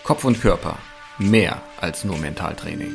Kopf und Körper. Mehr als nur Mentaltraining.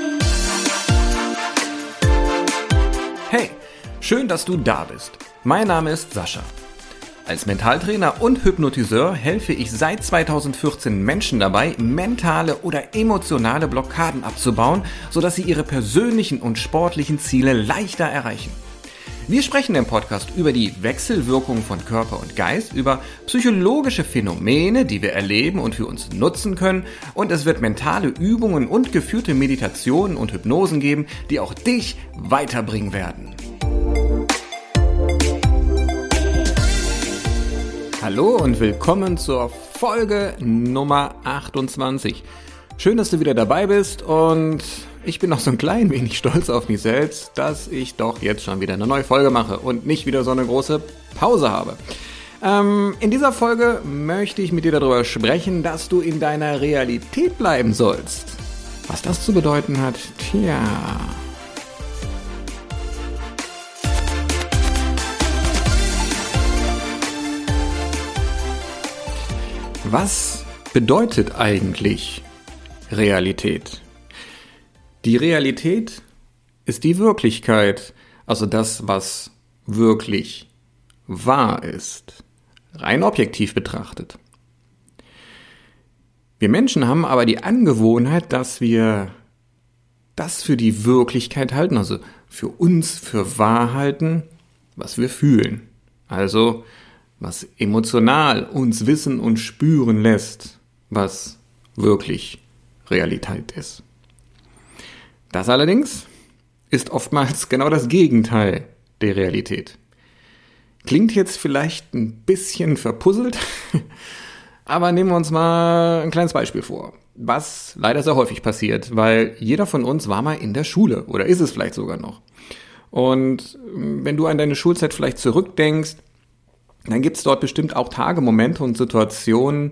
Hey, schön, dass du da bist. Mein Name ist Sascha. Als Mentaltrainer und Hypnotiseur helfe ich seit 2014 Menschen dabei, mentale oder emotionale Blockaden abzubauen, sodass sie ihre persönlichen und sportlichen Ziele leichter erreichen. Wir sprechen im Podcast über die Wechselwirkung von Körper und Geist, über psychologische Phänomene, die wir erleben und für uns nutzen können, und es wird mentale Übungen und geführte Meditationen und Hypnosen geben, die auch dich weiterbringen werden. Hallo und willkommen zur Folge Nummer 28. Schön, dass du wieder dabei bist, und ich bin noch so ein klein wenig stolz auf mich selbst, dass ich doch jetzt schon wieder eine neue Folge mache und nicht wieder so eine große Pause habe. In dieser Folge möchte ich mit dir darüber sprechen, dass du in deiner Realität bleiben sollst. Was das zu bedeuten hat, tja. Was bedeutet eigentlich Realität? Die Realität ist die Wirklichkeit, also das, was wirklich wahr ist, rein objektiv betrachtet. Wir Menschen haben aber die Angewohnheit, dass wir das für die Wirklichkeit halten, also für uns für wahr halten, was wir fühlen. Also was emotional uns wissen und spüren lässt, was wirklich Realität ist. Das allerdings ist oftmals genau das Gegenteil der Realität. Klingt jetzt vielleicht ein bisschen verpuzzelt, aber nehmen wir uns mal ein kleines Beispiel vor, was leider sehr häufig passiert, weil jeder von uns war mal in der Schule oder ist es vielleicht sogar noch. Und wenn du an deine Schulzeit vielleicht zurückdenkst, dann gibt es dort bestimmt auch Tage, Momente und Situationen,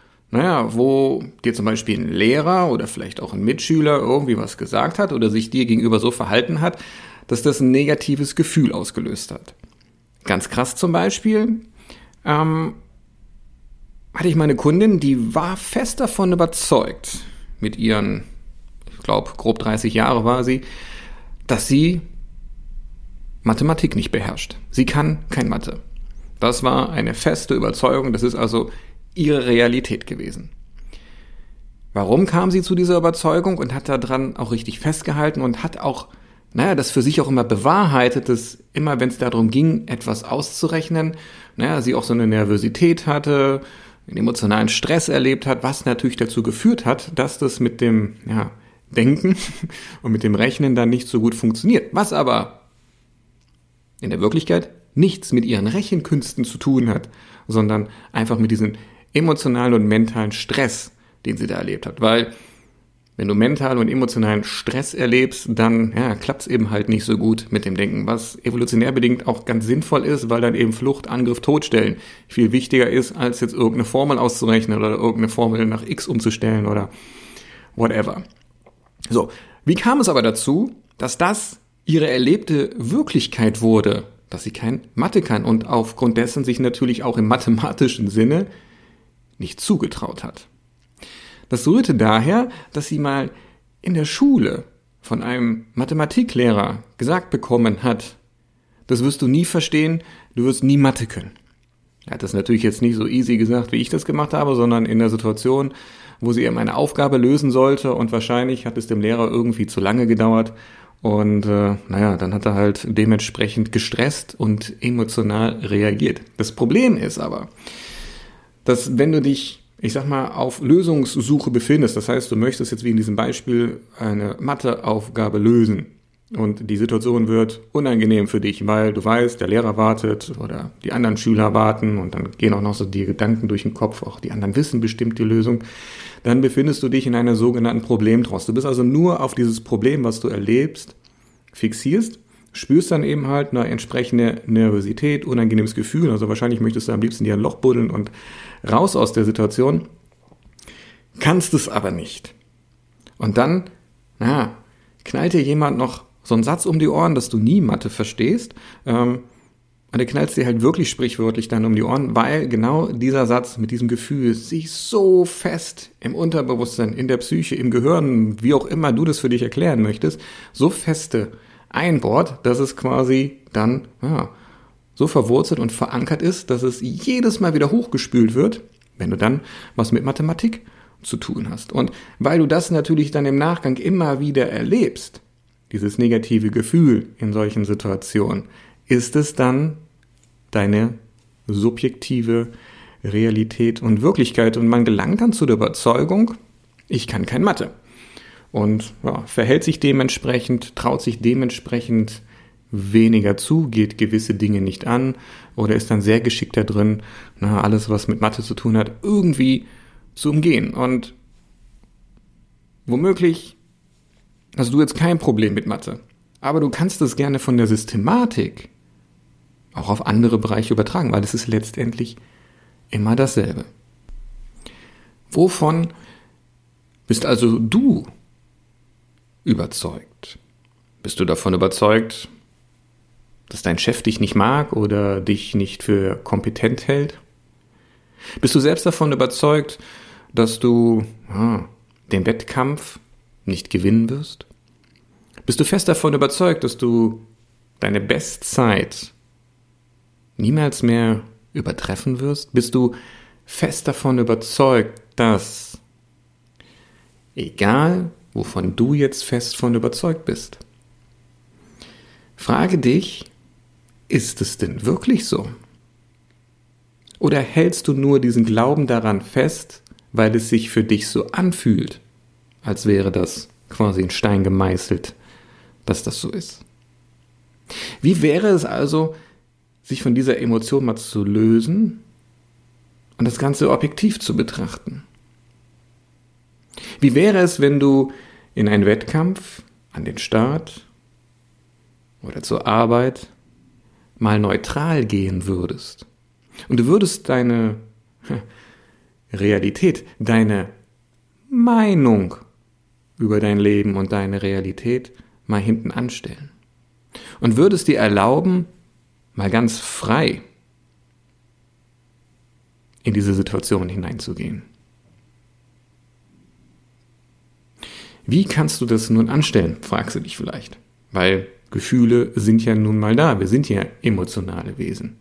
wo dir zum Beispiel ein Lehrer oder vielleicht auch ein Mitschüler irgendwie was gesagt hat oder sich dir gegenüber so verhalten hat, dass das ein negatives Gefühl ausgelöst hat. Ganz krass zum Beispiel, hatte ich meine Kundin, die war fest davon überzeugt, mit ihren, ich glaube, grob 30 Jahre war sie, dass sie Mathematik nicht beherrscht. Sie kann kein Mathe. Das war eine feste Überzeugung, das ist also ihre Realität gewesen. Warum kam sie zu dieser Überzeugung und hat daran auch richtig festgehalten und hat auch, das für sich auch immer bewahrheitet, dass immer, wenn es darum ging, etwas auszurechnen, sie auch so eine Nervosität hatte, einen emotionalen Stress erlebt hat, was natürlich dazu geführt hat, dass das mit dem Denken und mit dem Rechnen dann nicht so gut funktioniert. Was aber in der Wirklichkeit nichts mit ihren Rechenkünsten zu tun hat, sondern einfach mit diesem emotionalen und mentalen Stress, den sie da erlebt hat. Weil wenn du mentalen und emotionalen Stress erlebst, dann klappt es eben halt nicht so gut mit dem Denken, was evolutionär bedingt auch ganz sinnvoll ist, weil dann eben Flucht, Angriff, Todstellen viel wichtiger ist, als jetzt irgendeine Formel auszurechnen oder irgendeine Formel nach X umzustellen oder whatever. So, wie kam es aber dazu, dass das ihre erlebte Wirklichkeit wurde, dass sie kein Mathe kann und aufgrund dessen sich natürlich auch im mathematischen Sinne nicht zugetraut hat? Das rührte daher, dass sie mal in der Schule von einem Mathematiklehrer gesagt bekommen hat, das wirst du nie verstehen, du wirst nie Mathe können. Er hat das natürlich jetzt nicht so easy gesagt, wie ich das gemacht habe, sondern in der Situation, wo sie eben eine Aufgabe lösen sollte, und wahrscheinlich hat es dem Lehrer irgendwie zu lange gedauert. Und dann hat er halt dementsprechend gestresst und emotional reagiert. Das Problem ist aber, dass wenn du dich, auf Lösungssuche befindest, das heißt, du möchtest jetzt wie in diesem Beispiel eine Matheaufgabe lösen und die Situation wird unangenehm für dich, weil du weißt, der Lehrer wartet oder die anderen Schüler warten und dann gehen auch noch so die Gedanken durch den Kopf, auch die anderen wissen bestimmt die Lösung, dann befindest du dich in einer sogenannten Problemtrost. Du bist also nur auf dieses Problem, was du erlebst, fixierst, spürst dann eben halt eine entsprechende Nervosität, unangenehmes Gefühl, also wahrscheinlich möchtest du am liebsten dir ein Loch buddeln und raus aus der Situation, kannst es aber nicht. Und dann, knallt dir jemand noch so einen Satz um die Ohren, dass du nie Mathe verstehst, und Und der knallst dir halt wirklich sprichwörtlich dann um die Ohren, weil genau dieser Satz mit diesem Gefühl sich so fest im Unterbewusstsein, in der Psyche, im Gehirn, wie auch immer du das für dich erklären möchtest, so feste einbohrt, dass es quasi dann so verwurzelt und verankert ist, dass es jedes Mal wieder hochgespült wird, wenn du dann was mit Mathematik zu tun hast. Und weil du das natürlich dann im Nachgang immer wieder erlebst, dieses negative Gefühl in solchen Situationen, ist es dann deine subjektive Realität und Wirklichkeit. Und man gelangt dann zu der Überzeugung, ich kann kein Mathe. Und verhält sich dementsprechend, traut sich dementsprechend weniger zu, geht gewisse Dinge nicht an oder ist dann sehr geschickt da drin, alles, was mit Mathe zu tun hat, irgendwie zu umgehen. Und womöglich hast du jetzt kein Problem mit Mathe, aber du kannst es gerne von der Systematik auch auf andere Bereiche übertragen, weil es ist letztendlich immer dasselbe. Wovon bist also du überzeugt? Bist du davon überzeugt, dass dein Chef dich nicht mag oder dich nicht für kompetent hält? Bist du selbst davon überzeugt, dass du den Wettkampf nicht gewinnen wirst? Bist du fest davon überzeugt, dass du deine Bestzeit niemals mehr übertreffen wirst? Bist du fest davon überzeugt, dass, egal wovon du jetzt fest von überzeugt bist, frage dich, ist es denn wirklich so? Oder hältst du nur diesen Glauben daran fest, weil es sich für dich so anfühlt, als wäre das quasi in Stein gemeißelt, dass das so ist? Wie wäre es also, sich von dieser Emotion mal zu lösen und das Ganze objektiv zu betrachten? Wie wäre es, wenn du in einen Wettkampf, an den Start oder zur Arbeit mal neutral gehen würdest? Und du würdest deine Realität, deine Meinung über dein Leben und deine Realität mal hinten anstellen. Und würdest dir erlauben, mal ganz frei in diese Situation hineinzugehen. Wie kannst du das nun anstellen, fragst du dich vielleicht. Weil Gefühle sind ja nun mal da, wir sind ja emotionale Wesen.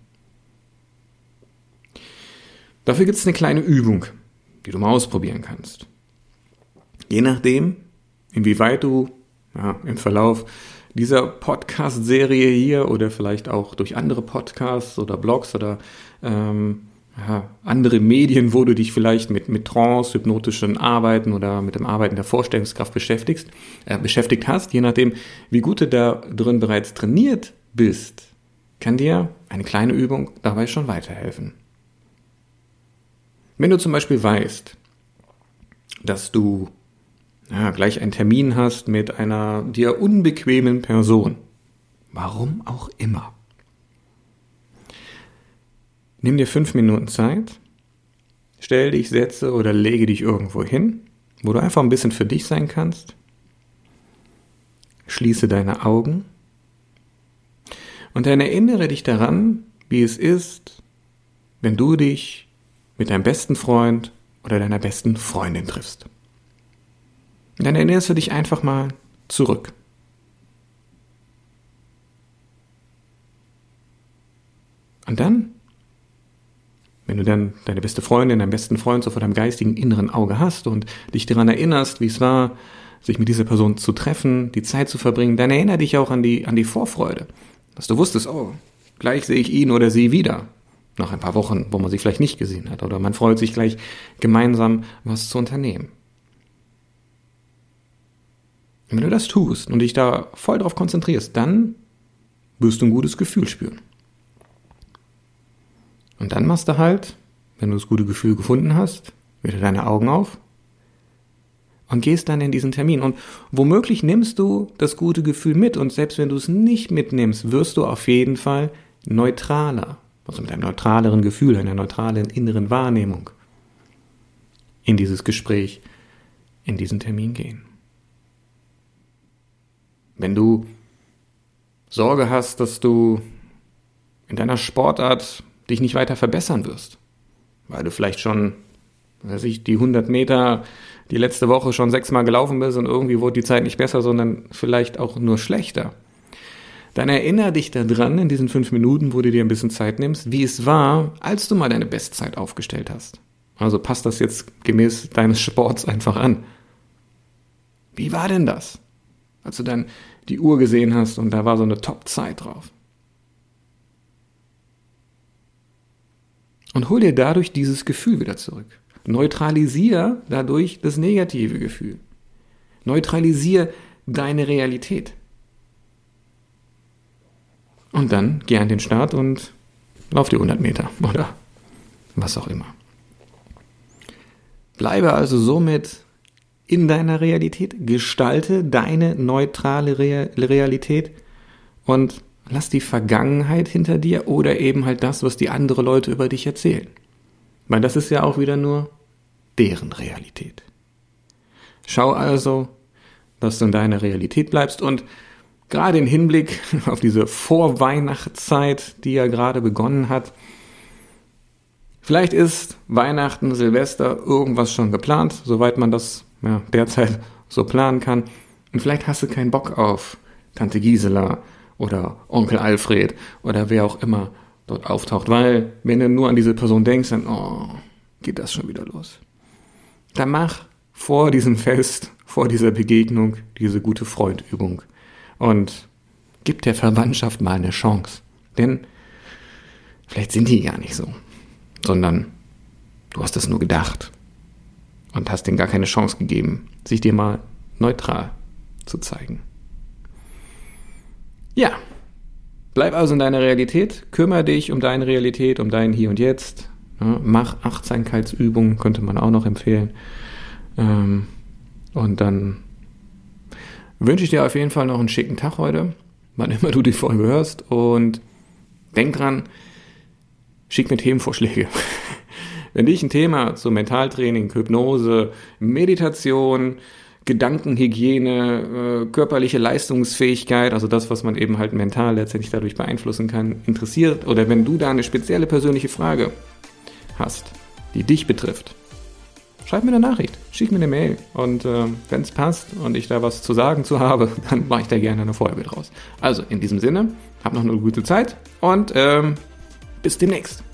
Dafür gibt es eine kleine Übung, die du mal ausprobieren kannst. Je nachdem, inwieweit du im Verlauf dieser Podcast-Serie hier oder vielleicht auch durch andere Podcasts oder Blogs oder andere Medien, wo du dich vielleicht mit Trance, hypnotischen Arbeiten oder mit dem Arbeiten der Vorstellungskraft beschäftigt hast, je nachdem, wie gut du da drin bereits trainiert bist, kann dir eine kleine Übung dabei schon weiterhelfen. Wenn du zum Beispiel weißt, dass du gleich einen Termin hast mit einer dir unbequemen Person, warum auch immer, nimm dir 5 Minuten Zeit, stell dich, setze oder lege dich irgendwo hin, wo du einfach ein bisschen für dich sein kannst, schließe deine Augen und dann erinnere dich daran, wie es ist, wenn du dich mit deinem besten Freund oder deiner besten Freundin triffst. Und dann erinnerst du dich einfach mal zurück. Und dann, wenn du dann deine beste Freundin, deinen besten Freund so vor deinem geistigen inneren Auge hast und dich daran erinnerst, wie es war, sich mit dieser Person zu treffen, die Zeit zu verbringen, dann erinnere dich auch an die Vorfreude. Dass du wusstest, gleich sehe ich ihn oder sie wieder. Nach ein paar Wochen, wo man sich vielleicht nicht gesehen hat. Oder man freut sich gleich, gemeinsam was zu unternehmen. Und wenn du das tust und dich da voll drauf konzentrierst, dann wirst du ein gutes Gefühl spüren. Und dann machst du halt, wenn du das gute Gefühl gefunden hast, wieder deine Augen auf und gehst dann in diesen Termin. Und womöglich nimmst du das gute Gefühl mit. Und selbst wenn du es nicht mitnimmst, wirst du auf jeden Fall neutraler. Also mit einem neutraleren Gefühl, einer neutralen inneren Wahrnehmung in dieses Gespräch, in diesen Termin gehen. Wenn du Sorge hast, dass du in deiner Sportart dich nicht weiter verbessern wirst, weil du vielleicht schon, die 100 Meter die letzte Woche schon 6-mal gelaufen bist und irgendwie wurde die Zeit nicht besser, sondern vielleicht auch nur schlechter. Dann erinnere dich daran in diesen 5 Minuten, wo du dir ein bisschen Zeit nimmst, wie es war, als du mal deine Bestzeit aufgestellt hast. Also passt das jetzt gemäß deines Sports einfach an. Wie war denn das, als du dann die Uhr gesehen hast und da war so eine Top-Zeit drauf? Und hol dir dadurch dieses Gefühl wieder zurück. Neutralisier dadurch das negative Gefühl. Neutralisier deine Realität. Und dann geh an den Start und lauf die 100 Meter oder was auch immer. Bleibe also somit in deiner Realität, gestalte deine neutrale Realität und lass die Vergangenheit hinter dir oder eben halt das, was die anderen Leute über dich erzählen. Weil das ist ja auch wieder nur deren Realität. Schau also, dass du in deiner Realität bleibst und gerade im Hinblick auf diese Vorweihnachtszeit, die ja gerade begonnen hat, vielleicht ist Weihnachten, Silvester, irgendwas schon geplant, soweit man das derzeit so planen kann. Und vielleicht hast du keinen Bock auf Tante Gisela oder Onkel Alfred oder wer auch immer dort auftaucht, weil wenn du nur an diese Person denkst, dann geht das schon wieder los. Dann mach vor diesem Fest, vor dieser Begegnung, diese gute Freundübung und gib der Verwandtschaft mal eine Chance. Denn vielleicht sind die gar nicht so, sondern du hast es nur gedacht und hast denen gar keine Chance gegeben, sich dir mal neutral zu zeigen. Ja, bleib also in deiner Realität, kümmere dich um deine Realität, um dein Hier und Jetzt. Ja, mach Achtsamkeitsübungen, könnte man auch noch empfehlen. Und dann wünsche ich dir auf jeden Fall noch einen schicken Tag heute, wann immer du die Folge hörst. Und denk dran, schick mir Themenvorschläge. Wenn dich ein Thema zu Mentaltraining, Hypnose, Meditation, Gedankenhygiene, körperliche Leistungsfähigkeit, also das, was man eben halt mental letztendlich dadurch beeinflussen kann, interessiert, oder wenn du da eine spezielle persönliche Frage hast, die dich betrifft, schreib mir eine Nachricht, schick mir eine Mail und wenn es passt und ich da was zu sagen zu habe, dann mache ich da gerne eine Folge draus. Also in diesem Sinne, hab noch eine gute Zeit und bis demnächst.